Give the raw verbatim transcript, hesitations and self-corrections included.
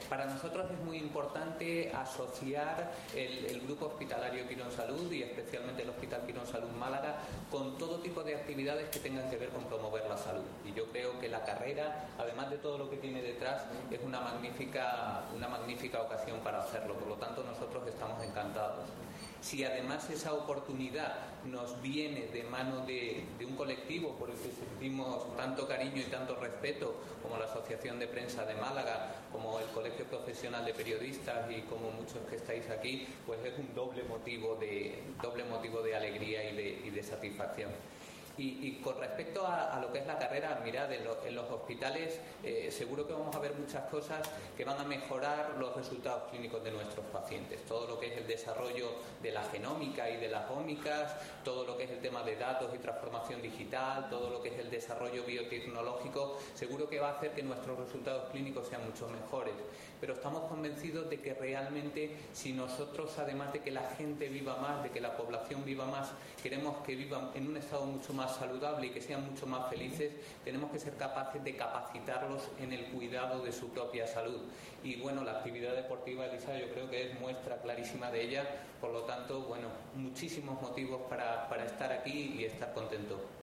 Para nosotros es muy importante asociar el, el Grupo Hospitalario Quirónsalud y especialmente el Hospital Quirónsalud Málaga con todo tipo de actividades que tengan que ver con promover la salud. Y yo creo que la carrera, además de todo lo que tiene detrás, es una magnífica, una magnífica ocasión para hacerlo. Por lo tanto, nosotros estamos encantados. Si además esa oportunidad nos viene de mano de, de un colectivo por el que sentimos tanto cariño y tanto respeto, como la Asociación de Prensa de Málaga, como el Colegio Profesional de Periodistas y como muchos que estáis aquí, pues es un doble motivo de, doble motivo de alegría y de, y de satisfacción. Y, y con respecto a, a lo que es la carrera, mirad, en, lo, en los hospitales eh, seguro que vamos a ver muchas cosas que van a mejorar los resultados clínicos de nuestros pacientes. Todo lo que es el desarrollo de la genómica y de las ómicas, todo lo que es el tema de datos y transformación digital, todo lo que es el desarrollo biotecnológico, seguro que va a hacer que nuestros resultados clínicos sean mucho mejores. Pero estamos convencidos de que realmente, si nosotros, además de que la gente viva más, de que la población viva más, queremos que vivan en un estado mucho más saludable y que sean mucho más felices, tenemos que ser capaces de capacitarlos en el cuidado de su propia salud. Y bueno, la actividad deportiva, Elisa, yo creo que es muestra clarísima de ella. Por lo tanto, bueno, muchísimos motivos para, para estar aquí y estar contento.